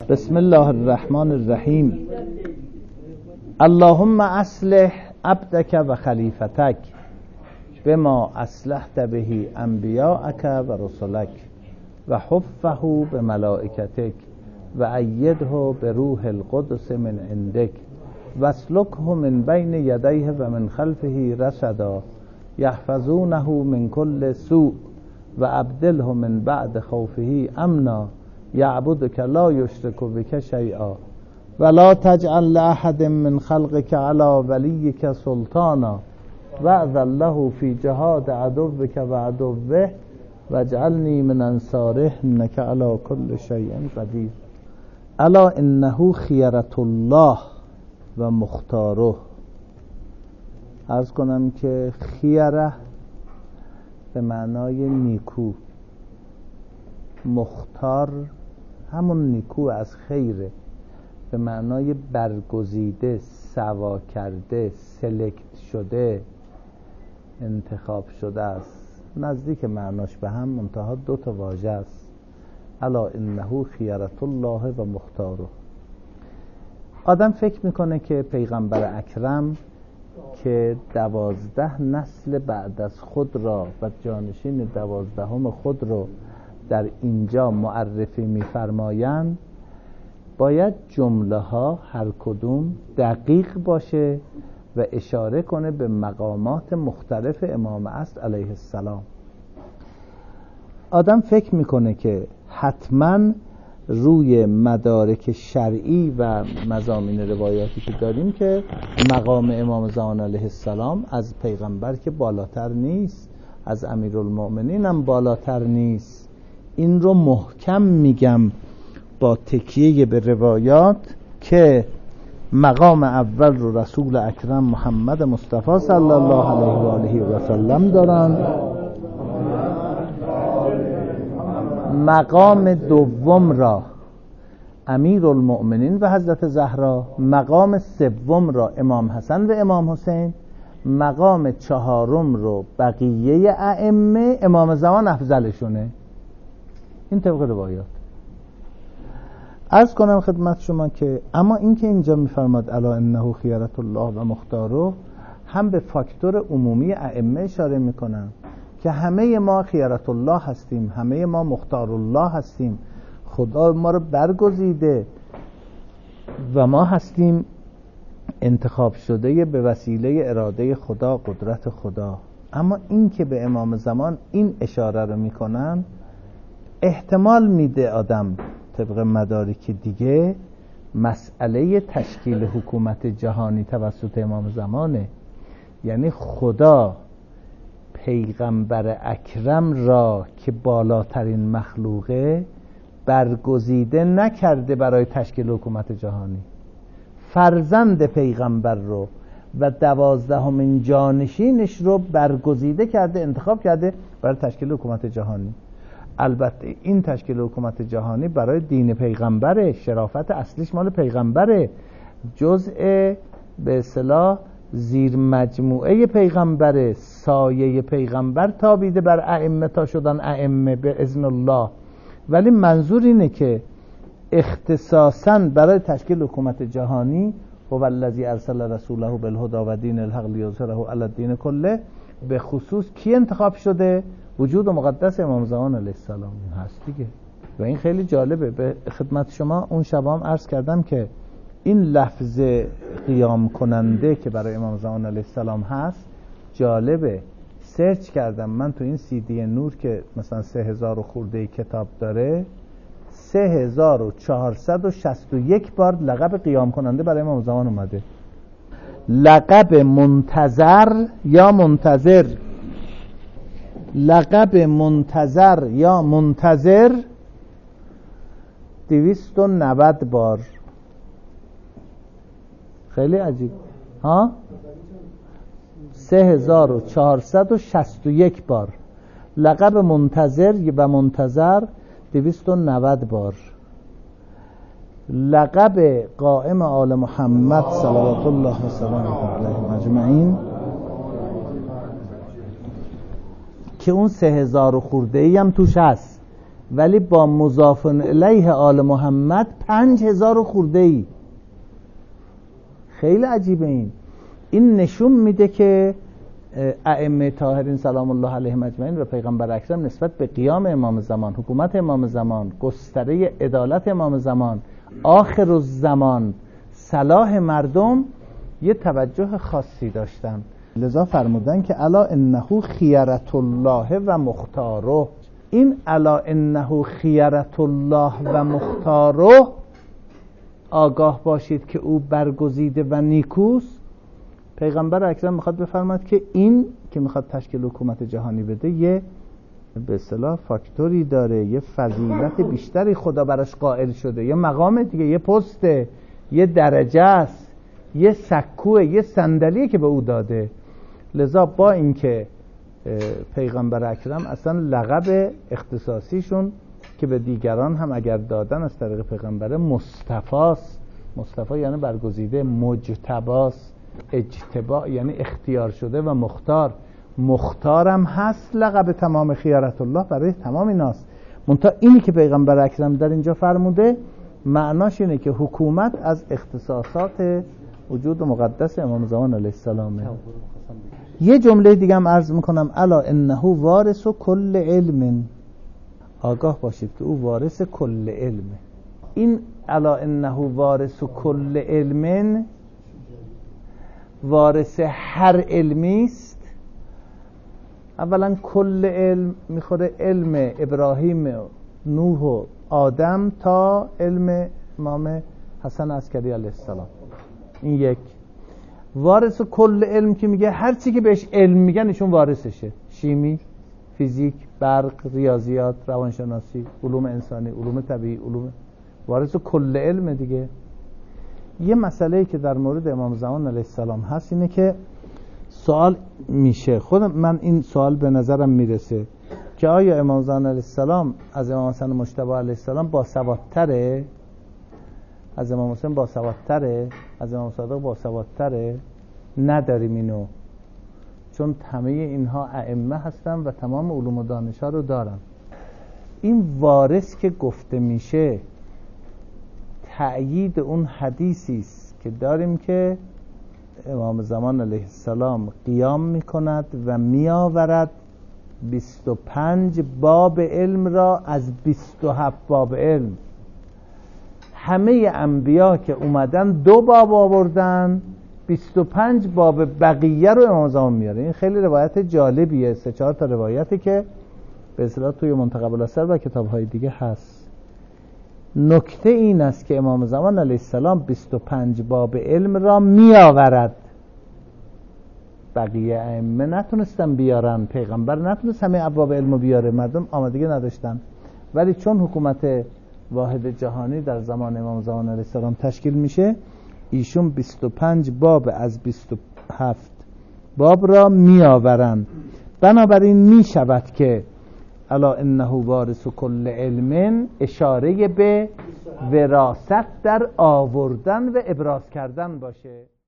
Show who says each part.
Speaker 1: بسم الله الرحمن الرحیم. اللهم اصلح عبدك و خلیفتك بما اصلحت به انبیاءک و رسلک و حفه بملائکتک و ایده بروح القدس من عندک واسلکه من بین یدیه و من خلفه رشدا یحفظونه من کل سوء و ابدله من بعد خوفه امنا یعبدک لا یشرک بک شیئا ولا تجعل لأحد من خلقك على وليك سلطانا واذن له في جهاد عدوك وعدوه واجعلني من انصاره انك على كل شيء قدير. الا انه خیرة الله و مختاره. عرض کنم که خیره به معنای نیکو، مختار همون نیکو از خیره به معنای برگزیده، سوا کرده، سلکت شده، انتخاب شده است. نزدیک معناش به هم، منتها دو تا واژه است. الا انه خیرة الله و مختاره. آدم فکر میکنه که پیغمبر اکرم که 12 نسل بعد از خود را و جانشین 12 خود را در اینجا معرفی میفرمایند، باید جمله ها هر کدوم دقیق باشه و اشاره کنه به مقامات مختلف امام اصل علیه السلام. آدم فکر میکنه که حتما روی مدارک شرعی و مضامین روایاتی که داریم که مقام امام زمان علیه السلام از پیغمبر که بالاتر نیست، از امیرالمؤمنین هم بالاتر نیست. این رو محکم میگم با تکیه به روایات که مقام اول رو رسول اکرم محمد مصطفی صلی الله علیه و آله و سلم دارن، مقام دوم را امیرالمؤمنین و حضرت زهرا، مقام سوم را امام حسن و امام حسین، مقام چهارم رو بقیه ائمه، امام زمان افضلشونه. این طبق روایات. عرض کنم خدمت شما که اما این که اینجا میفرماد الا انه خیرة الله و مختاره، هم به فاکتور عمومی ائمه اشاره میکنن که همه ما خیرة الله هستیم، همه ما مختار الله هستیم، خدا ما رو برگزیده و ما هستیم انتخاب شده به وسیله اراده خدا، قدرت خدا. اما این که به امام زمان این اشاره رو میکنن، احتمال میده آدم طبق مدارک دیگه مسئله تشکیل حکومت جهانی توسط امام زمانه. یعنی خدا پیغمبر اکرم را که بالاترین مخلوقه برگزیده نکرده برای تشکیل حکومت جهانی، فرزند پیغمبر رو و 12مین جانشینش رو برگزیده کرده، انتخاب کرده برای تشکیل حکومت جهانی. البته این تشکیل حکومت جهانی برای دین پیغمبره، شرافت اصلیش مال پیغمبره، جزء به اصطلاح زیر مجموعه پیغمبره، سایه پیغمبر تابیده بر ائمه تا شدن ائمه به اذن الله. ولی منظور اینه که اختصاصاً برای تشکیل حکومت جهانی هو الذی ارسل رسوله بالهدی و دین الحق لیظهره علی الدین کله، به خصوص کی انتخاب شده؟ وجود مقدس امام زمان علیه السلام هست دیگه. و این خیلی جالبه. به خدمت شما اون شبام عرض کردم که این لفظ قیام کننده که برای امام زمان علیه السلام هست جالبه. سرچ کردم من تو این CD نور که مثلا 3000 خورده کتاب داره، 3461 بار لقب قیام کننده برای امام زمان اومده. لقب منتظر یا منتظر، لقب منتظر یا منتظر 290 بار. خیلی عجیب ها. 3461 بار لقب منتظر و منتظر 290 بار. لقب قائم آل محمد صلوات الله و سلامه علیهم اجمعین که اون 3000 خورده ای هم توش هست، ولی با مضاف الیه آل محمد 5000 خورده ای. خیلی عجیبه. این نشون میده که ائمه طاهرین سلام الله علیهم اجمعین و پیغمبر اکرم نسبت به قیام امام زمان، حکومت امام زمان، گستره عدالت امام زمان، آخر الزمان، صلاح مردم یه توجه خاصی داشتن. لذا فرمودن که الا انه خیرة الله و مختاره. این الا انه خیرة الله و مختاره، آگاه باشید که او برگزیده و نیکوست. پیغمبر اکرم میخواد بفرماد که این که میخواد تشکیل حکومت جهانی بده یه به اصطلاح فاکتوری داره، یه فضیلت بیشتری خدا براش قائل شده، یه مقام دیگه، یه پسته، یه درجه است، یه سکوه، یه صندلیه که به او داده. لذا با اینکه پیغمبر اکرم اصلا لقب اختصاصیشون که به دیگران هم اگر دادن از طریق پیغمبر مصطفاست. مصطفی یعنی برگزیده، مجتباست، اجتباء یعنی اختیار شده و مختار. مختارم هست لقب تمام خیارت الله برای تمام ایناست. منتها اینی که پیغمبر اکرم در اینجا فرموده معناش اینه که حکومت از اختصاصات وجود مقدس امام زمان علیه السلامه. یه جمله دیگه هم عرض میکنم، الا انه وارث کل علم. آگاه باشید که او وارث کل علمه. این الا انه وارث کل علم وارث هر علمی است. اولا کل علم میخوره علم ابراهیم و نوح و آدم تا علم امام حسن عسکری علیه السلام. این یک. وارث کل علم که میگه هر چی که بهش علم میگن ایشون وارثشه. شیمی، فیزیک، برق، ریاضیات، روانشناسی، علوم انسانی، علوم طبیعی، علوم وارث کل علم دیگه. یه مسئله‌ای که در مورد امام زمان علیه السلام هست اینه که سوال میشه، خود من این سوال به نظرم میرسه که آیا امام زمان علیه السلام از امام حسن مجتبی علیه السلام باسوادتره؟ از امام حسین باسوادتره؟ از امام صادق باسوادتره؟ نداریم اینو، چون همه اینها ائمه هستن و تمام علوم و دانش‌ها رو دارن. این وارث که گفته میشه تأیید اون حدیثی است که داریم که امام زمان علیه السلام قیام میکند و میآورد 25 باب علم را از 27 باب علم. همه انبیا که اومدن 2 باب آوردن، 25 باب بقیه رو امام زمان میاره. این خیلی روایت جالبیه، 3-4 تا روایتی که به اصطلاح توی منتخب الاثر و کتاب‌های دیگه هست. نکته این است که امام زمان علیه السلام 25 باب علم را می آورد. بقیه ائمه نتونستن بیارن، پیغمبر نتونست همه ابواب علم بیاره، مردم آمادگی نداشتن. ولی چون حکومت واحد جهانی در زمان امام زمان علیه السلام تشکیل میشه، ایشون 25 باب از 27 باب را می آورن. بنابراین می شود که الا انه وارث کل علم اشاره به وراثت در آوردن و ابراز کردن باشه.